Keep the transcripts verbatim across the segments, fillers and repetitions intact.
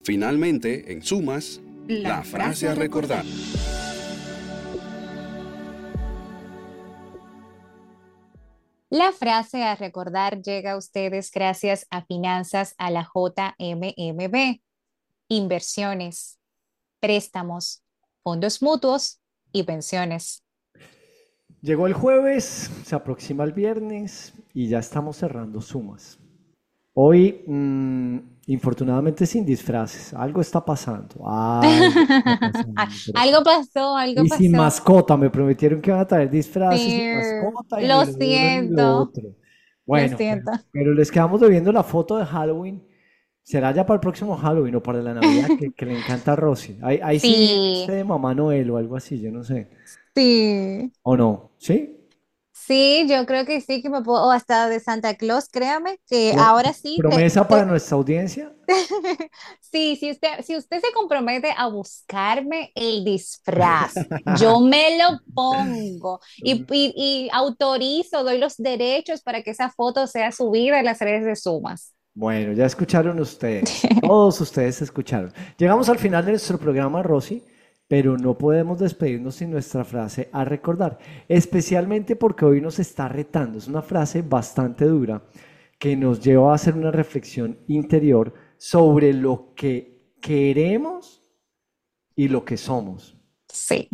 Finalmente, en Sumas, la, la frase a recordar. La frase a recordar llega a ustedes gracias a Finanzas a la J M M B, inversiones, préstamos, fondos mutuos y pensiones. Llegó el jueves, se aproxima el viernes y ya estamos cerrando Sumas. Hoy, mmm, infortunadamente sin disfraces, algo está pasando, algo está pasando. Pero sí. Algo pasó, algo Y sin pasó. mascota, me prometieron que iban a traer disfraces Sí, sin mascota y lo lo uno y lo siento, otro. lo Bueno, pero, siento. pero les quedamos debiendo la foto de Halloween. Será ya para el próximo Halloween o para la Navidad que, que le encanta a Rosy. Ahí, ahí sí Sí, viste de Mamá Noel o algo así, yo no sé. sí. ¿O no? ¿Sí? Sí, yo creo que sí, que me puedo, o hasta de Santa Claus, créame, que Pro- ahora sí, te, promesa para te- nuestra audiencia. sí, si usted, si usted se compromete a buscarme el disfraz, yo me lo pongo y, y, y autorizo, doy los derechos para que esa foto sea subida en las redes de Sumas. Bueno, ya escucharon ustedes, todos ustedes escucharon. Llegamos al final de nuestro programa, Rosy, pero no podemos despedirnos sin nuestra frase a recordar, especialmente porque hoy nos está retando. Es una frase bastante dura que nos lleva a hacer una reflexión interior sobre lo que queremos y lo que somos. Sí.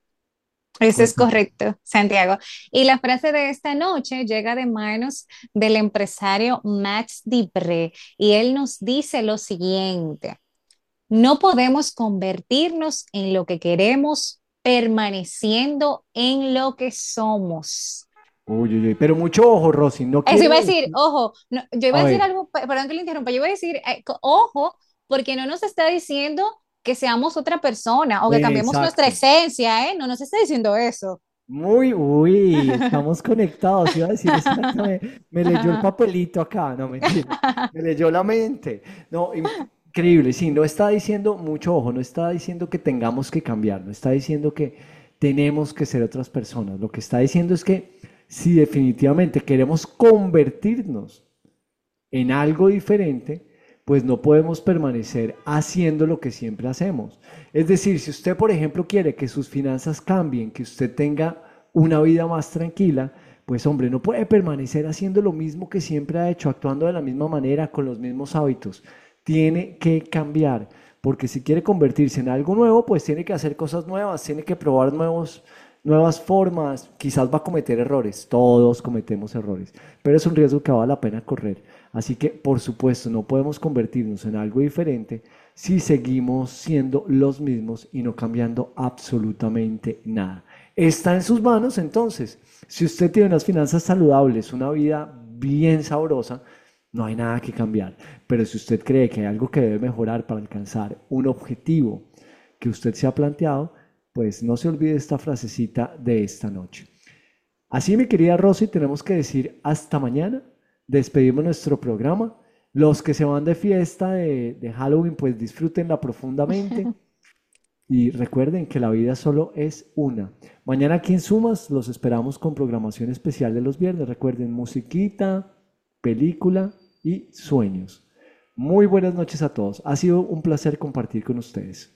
Eso es Cuéntame. correcto, Santiago. Y la frase de esta noche llega de manos del empresario Max Dibre y él nos dice lo siguiente: no podemos convertirnos en lo que queremos permaneciendo en lo que somos. Uy, uy, uy, pero mucho ojo, Rosy, no Eso quiere iba a decir, decir... ojo, no, yo iba A a decir ver, algo, pe- perdón que le interrumpa, yo iba a decir, eh, co- ojo, porque no nos está diciendo que seamos otra persona o que cambiemos nuestra exacto. esencia, ¿eh? No nos está diciendo eso. Muy, uy, estamos conectados, iba a decir exactamente, me leyó el papelito acá, no mentira, me leyó la mente. No, increíble, sí, no está diciendo mucho ojo, no está diciendo que tengamos que cambiar, no está diciendo que tenemos que ser otras personas, lo que está diciendo es que si definitivamente queremos convertirnos en algo diferente, pues no podemos permanecer haciendo lo que siempre hacemos. Es decir, si usted, por ejemplo, quiere que sus finanzas cambien, que usted tenga una vida más tranquila, pues hombre, no puede permanecer haciendo lo mismo que siempre ha hecho, actuando de la misma manera, con los mismos hábitos. Tiene que cambiar, porque si quiere convertirse en algo nuevo, pues tiene que hacer cosas nuevas, tiene que probar nuevos, nuevas formas, quizás va a cometer errores, todos cometemos errores, pero es un riesgo que vale la pena correr. Así que, por supuesto, no podemos convertirnos en algo diferente si seguimos siendo los mismos y no cambiando absolutamente nada. Está en sus manos, entonces. Si usted tiene unas finanzas saludables, una vida bien sabrosa, no hay nada que cambiar. Pero si usted cree que hay algo que debe mejorar para alcanzar un objetivo que usted se ha planteado, pues no se olvide esta frasecita de esta noche. Así, mi querida Rosy, tenemos que decir hasta mañana. Despedimos nuestro programa. Los que se van de fiesta de, de Halloween, pues disfrútenla profundamente. Y recuerden que la vida solo es una. Mañana aquí en Sumas los esperamos con programación especial de los viernes. Recuerden, musiquita, película y sueños. Muy buenas noches a todos. Ha sido un placer compartir con ustedes.